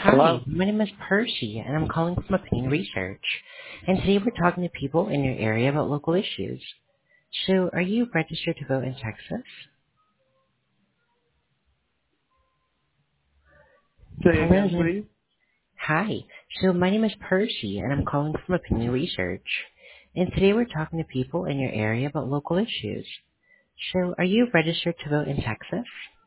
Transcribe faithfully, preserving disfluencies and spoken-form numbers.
Hi, Hello? my name is Percy, and I'm calling from Opinion Research. And today we're talking to people in your area about local issues. So, are you registered to vote in Texas? Say Hello. again, Jen- please. Hi. So, my name is Percy, and I'm calling from Opinion Research. And today we're talking to people in your area about local issues. So, are you registered to vote in Texas?